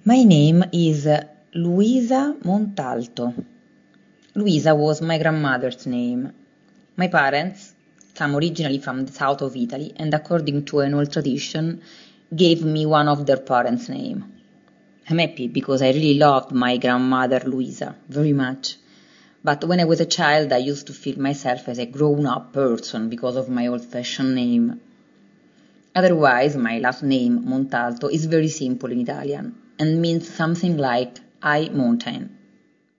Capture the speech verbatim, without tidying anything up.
My name is Luisa Montalto. Luisa was my grandmother's name. My parents come originally from the south of Italy and, according to an old tradition, gave me one of their parents' name. I'm happy because I really loved my grandmother Luisa very much. But when I was a child, I used to feel myself as a grown-up person because of my old-fashioned name. Otherwise, my last name, Montalto, is very simple in Italian and means something like high mountain.